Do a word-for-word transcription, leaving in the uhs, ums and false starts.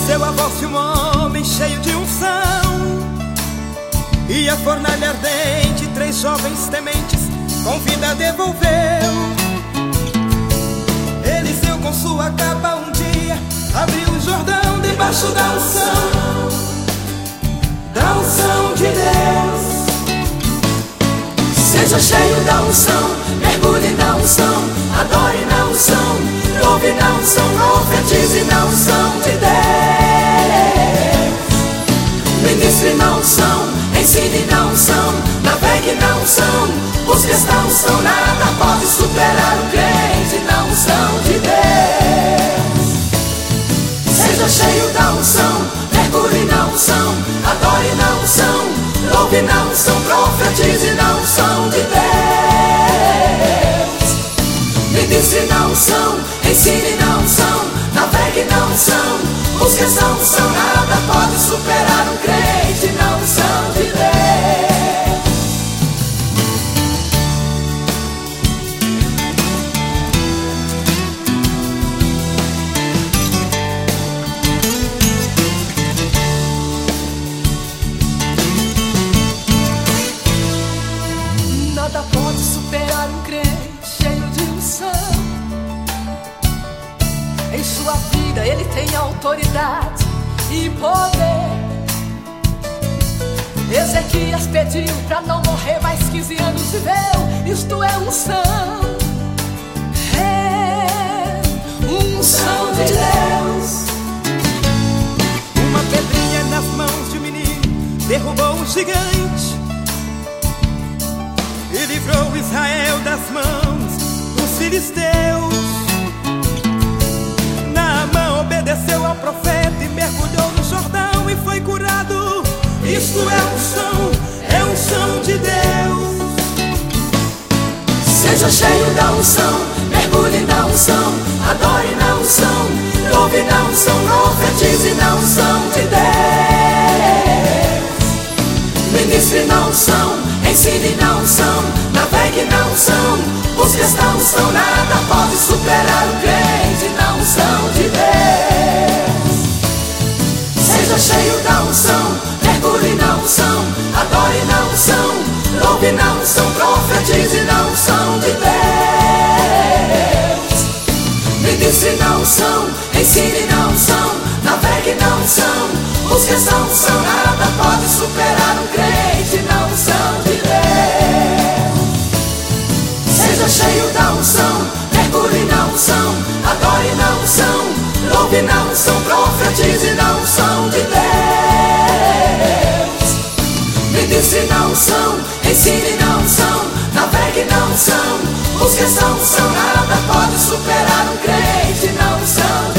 Seu avô se um homem cheio de unção, e a fornalha ardente três jovens tementes com vida devolveu. Eliseu com sua capa um dia abriu o Jordão debaixo da unção, da unção de Deus. Seja cheio da unção, mergulhe na unção, adore na unção, louve na unção, profetize na unção de Deus. Ministre na unção, ensine na unção, navegue na unção, busque esta unção, nada pode superar o crente na unção de Deus. Seja cheio da unção, mergulhe na unção, adore na unção, louve na unção, profetize na unção de Deus. Ministre na unção, ensine na unção, navegue na unção, busque essa unção, nada pode superar um crente na unção de Deus. Nada pode superar um crente cheio de unção. Em sua vida ele tem autoridade e poder. Ezequias pediu pra não morrer, mais quinze anos viveu. Isto é unção, é unção de Deus. Uma pedrinha nas mãos de um menino derrubou um gigante e livrou Israel das mãos dos filisteus. Naamã obedeceu ao profeta e mergulhou no Jordão e foi curado. Isto é unção, é unção de Deus. Seja cheio da unção, mergulhe na unção, adore na unção, louve na unção, profetize na unção de Deus. Ministre na unção, ensine na unção, navegue na unção, busque esta unção, nada pode superar o crente na unção de Deus. Seja cheio da unção, mergulhe na unção, adore na unção, louve na unção, profetize na unção de Deus. Ministre na unção, ensine na unção, navegue na unção, busque essa unção, nada pode superar um crente na unção de Deus. Seja cheio da unção, mergulhe na unção, adore na unção, louve na unção, profetize na unção de Deus. Ministre na unção, ensine na unção, navegue na unção, busque essa unção, nada pode superar um crente na unção de Deus.